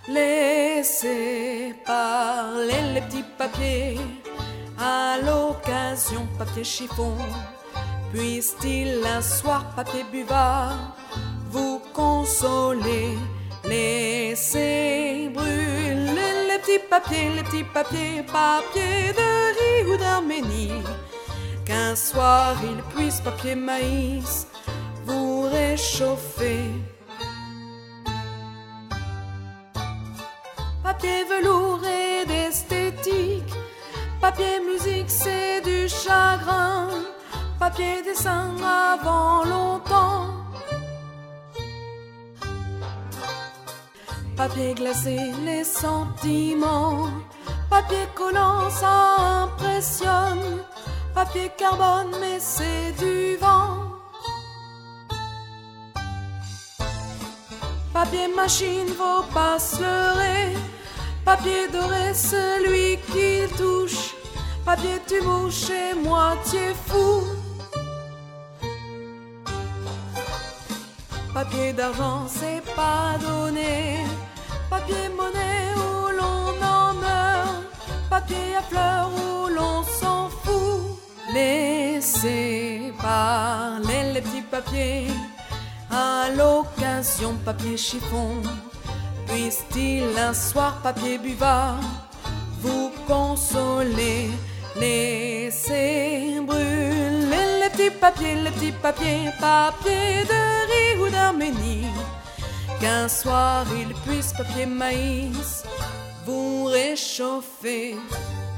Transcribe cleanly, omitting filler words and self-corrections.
Laissez parler les petits papiers, à l'occasion papier chiffon. Puisse-t-il un soir papier buvard vous consoler? Laissez brûler les petits papiers, papier de riz ou d'Arménie. Qu'un soir il puisse papier maïs vous réchauffer. Papier velours et d'esthétique, papier musique c'est du chagrin, papier dessin avant longtemps. Papier glacé les sentiments, papier collant ça impressionne, papier carbone mais c'est du vent. Papier machine faut pas se leurrer, papier doré celui qui touche, papier tu mouches et moitié fou. Papier d'argent c'est pas donné, papier monnaie où l'on en meurt, papier à fleurs où l'on s'en fout. Laissez parler les petits papiers, à l'occasion papier chiffon. Puisse-t-il un soir papier buvard vous consoler? Laissez brûler les petits papiers, papier de riz ou d'Arménie. Qu'un soir il puisse papier maïs vous réchauffer.